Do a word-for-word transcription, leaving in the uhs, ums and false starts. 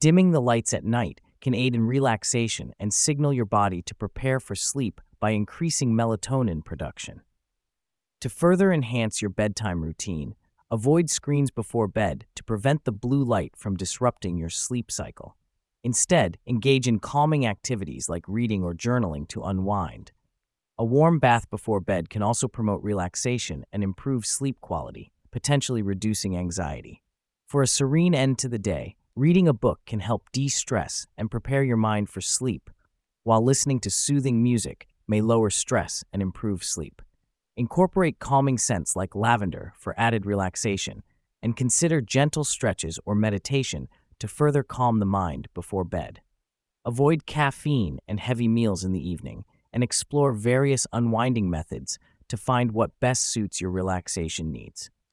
Dimming the lights at night can aid in relaxation and signal your body to prepare for sleep by increasing melatonin production. To further enhance your bedtime routine, avoid screens before bed to prevent the blue light from disrupting your sleep cycle. Instead, engage in calming activities like reading or journaling to unwind. A warm bath before bed can also promote relaxation and improve sleep quality, potentially reducing anxiety. For a serene end to the day, reading a book can help de-stress and prepare your mind for sleep, while listening to soothing music may lower stress and improve sleep. Incorporate calming scents like lavender for added relaxation, and consider gentle stretches or meditation to further calm the mind before bed. Avoid caffeine and heavy meals in the evening, and explore various unwinding methods to find what best suits your relaxation needs.